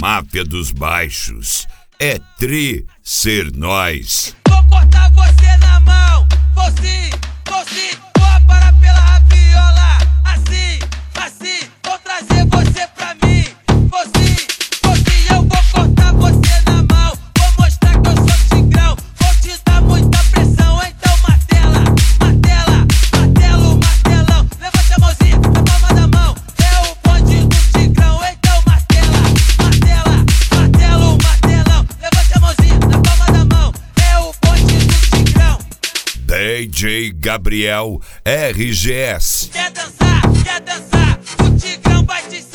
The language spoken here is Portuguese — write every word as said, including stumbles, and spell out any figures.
máfia dos baixos. É tri ser nós. Vou cortar você na mão, vou sim, vou sim, vou parar pela raviola. Assim, assim, vou trazer você pra mim. Vou sim, vou sim, eu vou cortar você na mão. Vou mostrar que eu sou tigrão, vou te dar muita pressão. Então martela, martela, martelo, martelão. Levante a mãozinha na palma da mão, é o bonde do tigrão. Então martela, martela, martelo, martelão. Levante a mãozinha na palma da mão, é o bonde do tigrão. D J Gabriel R G S. Quer dançar, quer dançar, o tigrão vai te ensinar.